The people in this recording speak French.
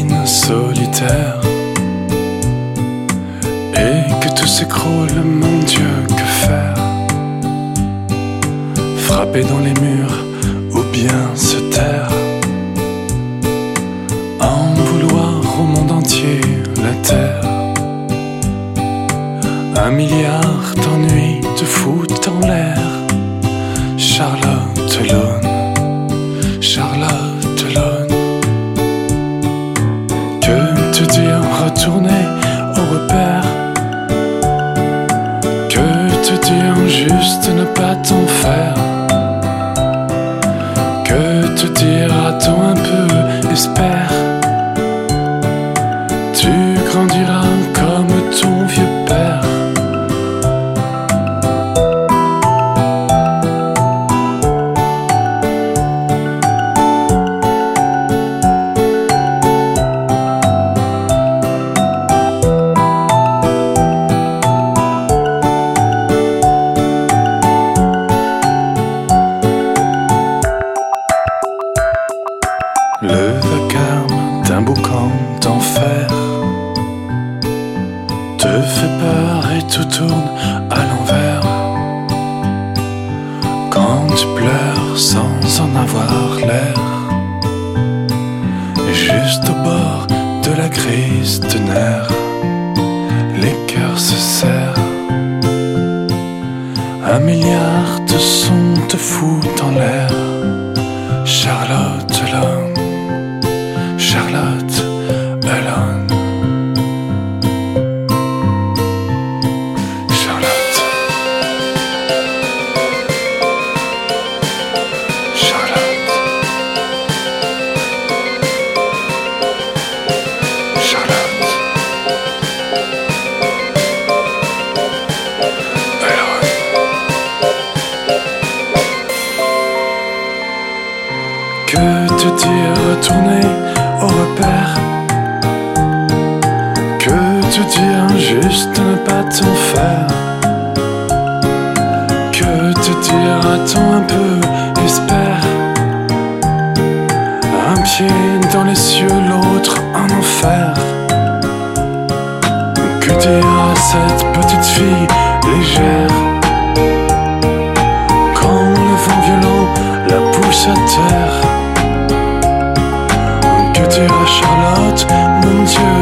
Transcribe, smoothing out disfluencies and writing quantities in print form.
ruine solitaire et que tout s'écroule, mon Dieu, que faire? Frapper dans les murs ou bien se taire? En vouloir au monde entier la terre. 1 milliard d'ennuis te foutent en l'air. Charlotte Lone, Charlotte Lone. Que te dire, retourner au repère? Que te dire, juste ne pas t'en faire? Que te dire, attends un peu, espère. Tu grandiras comme ton vieux père. Le vacarme d'un boucan d'enfer te fait peur et tout tourne à l'envers. Quand tu pleures sans en avoir l'air, et juste au bord de la crise de nerfs, les cœurs se serrent. 1 milliard de sons te foutent en l'air. Charlotte Lone, Charlotte Alone. Charlotte, Charlotte, Charlotte Alone. Que te dire, retourner au repère? Que te dire, juste ne pas t'en faire? Que te dire, attends un peu, espère. Un pied dans les cieux, l'autre en enfer. Que dire à cette petite fille légère quand le vent violent la pousse à terre? Que dire à Charlotte, mon Dieu,